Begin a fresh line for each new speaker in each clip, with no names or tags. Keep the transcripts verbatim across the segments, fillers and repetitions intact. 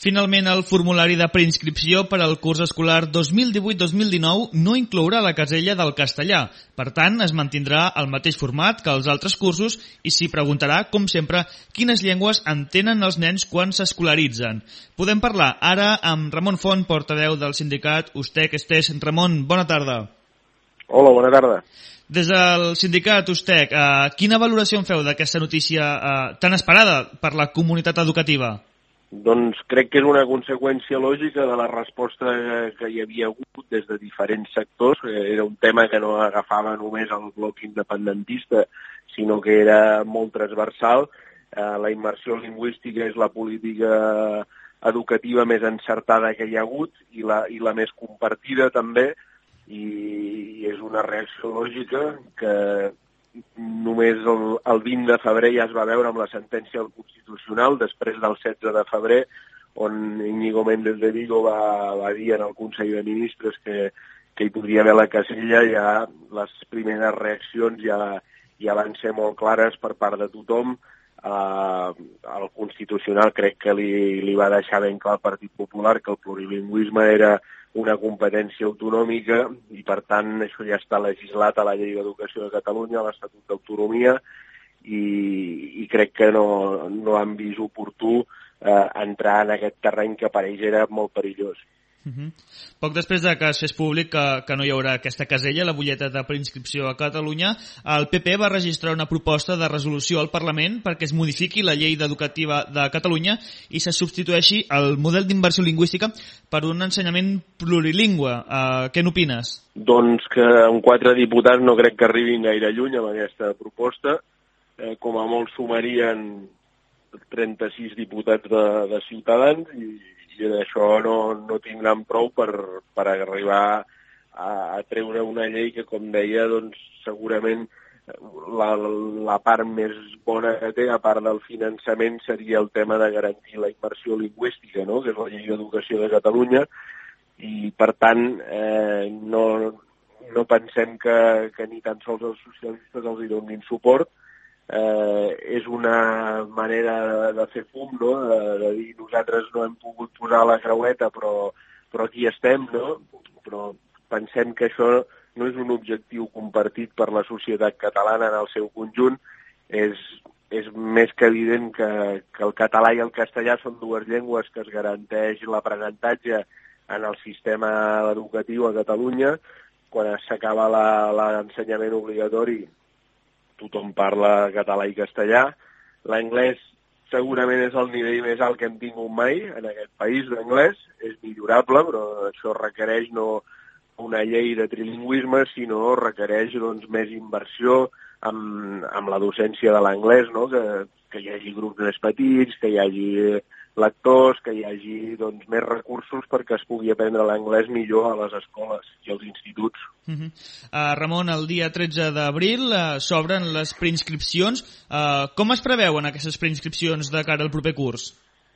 Finalment, el formulari de preinscripció per al curs escolar dos mil divuit dos mil dinou no inclourà la casella del castellà. Per tant, es mantindrà el mateix format que els altres cursos i s'hi preguntarà, com sempre, quines llengües entenen els nens quan s'escolaritzen. Podem parlar ara amb Ramon Font, portaveu del sindicat Ustec Estès. Ramon, bona tarda.
Hola, bona tarda.
Des del sindicat Ustec, eh, quina valoració en feu d'aquesta notícia eh, tan esperada per la comunitat educativa?
Doncs crec que és una conseqüència lògica de la resposta que hi havia hagut des de diferents sectors. Era un tema que no agafava només el bloc independentista, sinó que era molt transversal. La immersió lingüística és la política educativa més encertada que hi ha hagut i la, i la més compartida també, i és una reacció lògica que només el, el vint de febrer ja es va veure amb la sentència del Constitucional, després del setze de febrer, on Íñigo Méndez de Vigo va, va dir en el Consell de Ministres que, que hi podria haver la casella. Ja les primeres reaccions ja, ja van ser molt clares per part de tothom. Uh, el Constitucional crec que li, li va deixar ben clar al Partit Popular que el plurilingüisme era una competència autonòmica i, per tant, això ja està legislat a la Llei d'Educació de Catalunya, a l'Estatut d'Autonomia, i, i crec que no, no han vist oportú eh, entrar en aquest terreny que per ells era molt perillós.
Uh-huh. Poc després de que es fes públic que, que no hi haurà aquesta casella, la butlleta de preinscripció a Catalunya, el P P va registrar una proposta de resolució al Parlament perquè es modifiqui la llei educativa de Catalunya i se substitueixi el model d'immersió lingüística per un ensenyament plurilingüe. Uh, què n'opines?
Doncs que amb quatre diputats no crec que arribin gaire lluny amb aquesta proposta. Eh, com a molt sumarien trenta-sis diputats de, de Ciutadans i i d'això no, no tindran prou per, per arribar a, a treure una llei que, com deia, doncs, segurament la, la part més bona que té, a part del finançament, seria el tema de garantir la immersió lingüística, no?, que és la Llei d'Educació de Catalunya, i, per tant, eh, no, no pensem que, que ni tan sols els socialistes els hi donin suport. Eh, és una manera de, de fer fum, no?, de, de dir nosaltres no hem pogut posar la creueta però, però aquí estem, no? Però pensem que això no és un objectiu compartit per la societat catalana en el seu conjunt. És, és més que evident que, que el català i el castellà són dues llengües que es garanteix l'aprenentatge en el sistema educatiu a Catalunya. Quan s'acaba l'ensenyament obligatori tothom parla català i castellà. L'anglès segurament és el nivell més alt que hem tingut mai en aquest país d'anglès. És millorable, però això requereix no una llei de trilingüisme, sinó requereix doncs, més inversió amb, amb la docència de l'anglès, no? que, que hi hagi grups més petits, que hi hagi lectors, que hi hagi doncs, més recursos perquè es pugui aprendre l'anglès millor a les escoles i als instituts.
Uh-huh. uh, Ramon, el dia tretze d'abril uh, s'obren les preinscripcions. Uh, com es preveuen aquestes preinscripcions de cara al proper curs?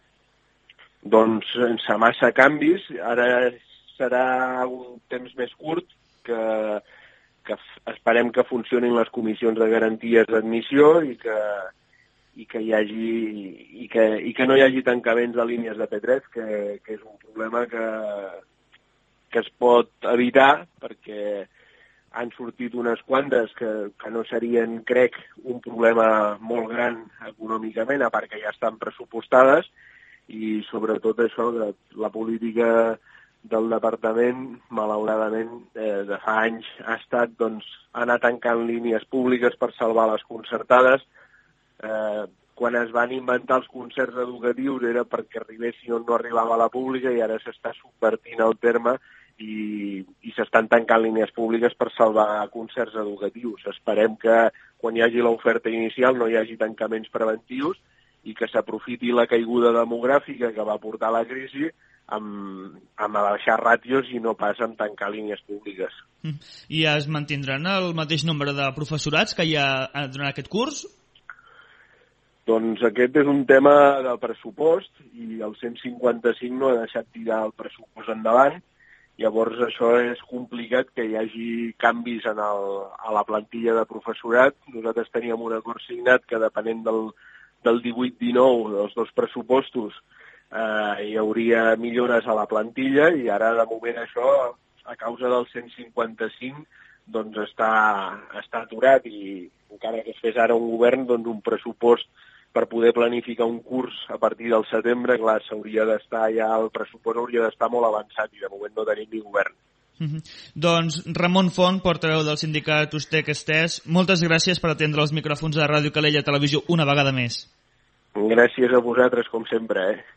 Doncs sense massa canvis. Ara serà un temps més curt que, que esperem que funcionin les comissions de garanties d'admissió i que i que hi hagi i que, i que no hi hagi tancaments de línies de P tres, que, que és un problema que, que es pot evitar perquè han sortit unes quantes que, que no serien, crec, un problema molt gran econòmicament, a part que ja estan pressupostades, i sobretot això de la política del departament, malauradament, eh, de fa anys ha estat doncs, anar tancant línies públiques per salvar les concertades. Eh, quan es van inventar els concerts educatius era perquè arribessin on no arribava la pública i ara s'està subvertint el terme i, i s'estan tancant línies públiques per salvar concerts educatius. Esperem que quan hi hagi l'oferta inicial no hi hagi tancaments preventius i que s'aprofiti la caiguda demogràfica que va portar la crisi amb, amb abaixar ràtios i no pas amb tancar línies públiques.
I es mantindran el mateix nombre de professorats que hi ha durant aquest curs?
Doncs aquest és un tema del pressupost i el cent cinquanta-cinc no ha deixat tirar el pressupost endavant. Llavors això és complicat que hi hagi canvis en el, a la plantilla de professorat. Nosaltres teníem un acord signat que depenent del, del divuit dinou dels dos pressupostos eh, hi hauria millores a la plantilla i ara de moment això, a causa del cent cinquanta-cinc, doncs està, està aturat i encara que es fes ara un govern, doncs un pressupost per poder planificar un curs a partir del setembre, clar, s'hauria d'estar ja, el pressupost hauria d'estar molt avançat i de moment no tenim ni govern.
Mm-hmm. Doncs Ramon Font, portaveu del sindicat Ustec Estès, moltes gràcies per atendre els micròfons de Ràdio Calella Televisió una vegada més.
Gràcies a vosaltres, com sempre, eh?